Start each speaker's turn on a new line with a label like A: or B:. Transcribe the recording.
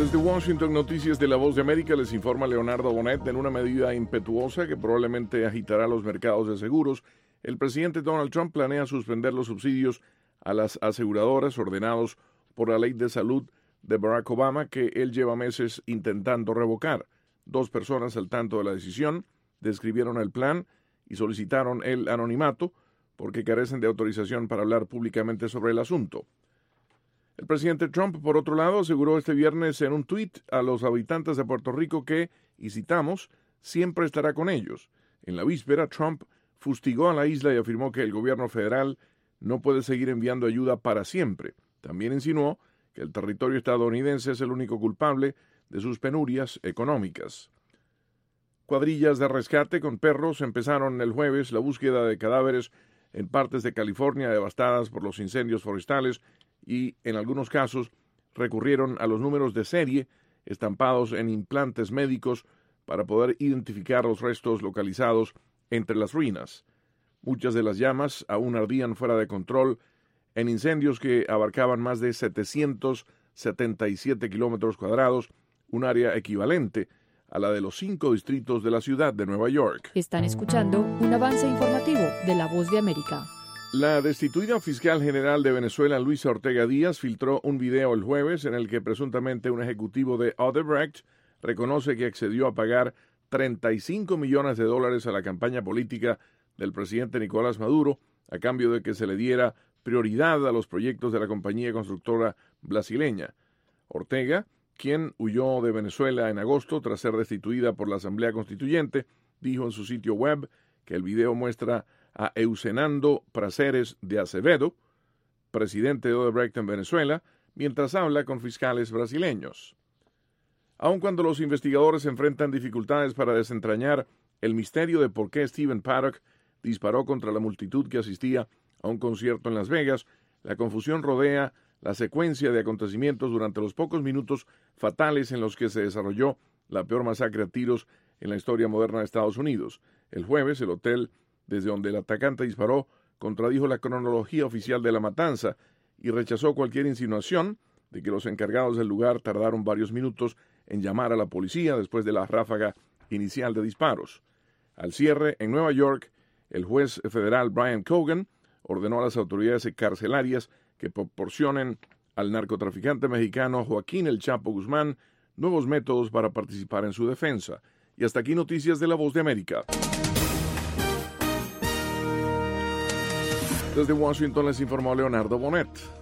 A: Desde Washington, Noticias de La Voz de América, les informa Leonardo Bonet. En una medida impetuosa que probablemente agitará los mercados de seguros, el presidente Donald Trump planea suspender los subsidios a las aseguradoras ordenados por la ley de salud de Barack Obama, que él lleva meses intentando revocar. 2 personas al tanto de la decisión describieron el plan y solicitaron el anonimato porque carecen de autorización para hablar públicamente sobre el asunto. El presidente Trump, por otro lado, aseguró este viernes en un tuit a los habitantes de Puerto Rico que, y citamos, siempre estará con ellos. En la víspera, Trump fustigó a la isla y afirmó que el gobierno federal no puede seguir enviando ayuda para siempre. También insinuó que el territorio estadounidense es el único culpable de sus penurias económicas. Cuadrillas de rescate con perros empezaron el jueves la búsqueda de cadáveres en partes de California devastadas por los incendios forestales y, en algunos casos, recurrieron a los números de serie estampados en implantes médicos para poder identificar los restos localizados entre las ruinas. Muchas de las llamas aún ardían fuera de control en incendios que abarcaban más de 777 kilómetros cuadrados, un área equivalente a la de los 5 distritos de la ciudad de Nueva York.
B: Están escuchando un avance informativo de La Voz de América.
A: La destituida fiscal general de Venezuela, Luisa Ortega Díaz, filtró un video el jueves en el que presuntamente un ejecutivo de Odebrecht reconoce que accedió a pagar $35 millones a la campaña política del presidente Nicolás Maduro a cambio de que se le diera prioridad a los proyectos de la compañía constructora brasileña. Ortega, quien huyó de Venezuela en agosto tras ser destituida por la Asamblea Constituyente, dijo en su sitio web que el video muestra a Eusenando Prazeres de Acevedo, presidente de Odebrecht en Venezuela, mientras habla con fiscales brasileños. Aun cuando los investigadores enfrentan dificultades para desentrañar el misterio de por qué Stephen Paddock disparó contra la multitud que asistía a un concierto en Las Vegas, la confusión rodea la secuencia de acontecimientos durante los pocos minutos fatales en los que se desarrolló la peor masacre a tiros en la historia moderna de Estados Unidos. El jueves, el hotel desde donde el atacante disparó contradijo la cronología oficial de la matanza y rechazó cualquier insinuación de que los encargados del lugar tardaron varios minutos en llamar a la policía después de la ráfaga inicial de disparos. Al cierre, en Nueva York, el juez federal Brian Cogan ordenó a las autoridades carcelarias que proporcionen al narcotraficante mexicano Joaquín El Chapo Guzmán nuevos métodos para participar en su defensa. Y hasta aquí Noticias de La Voz de América. Desde Washington les informó Leonardo Bonet.